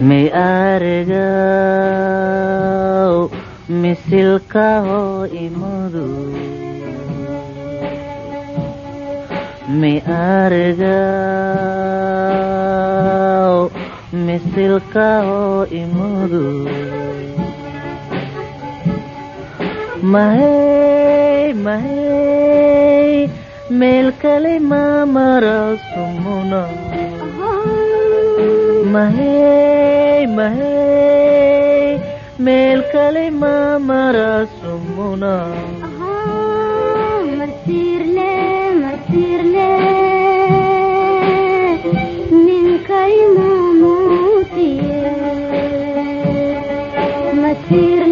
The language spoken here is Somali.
may aragaw misilka ho imudu may aragaw misilka ho imudu mahey meel kale ma mara sumuna mahey meel kale ma mara sumuna martirle ninkay mamutiye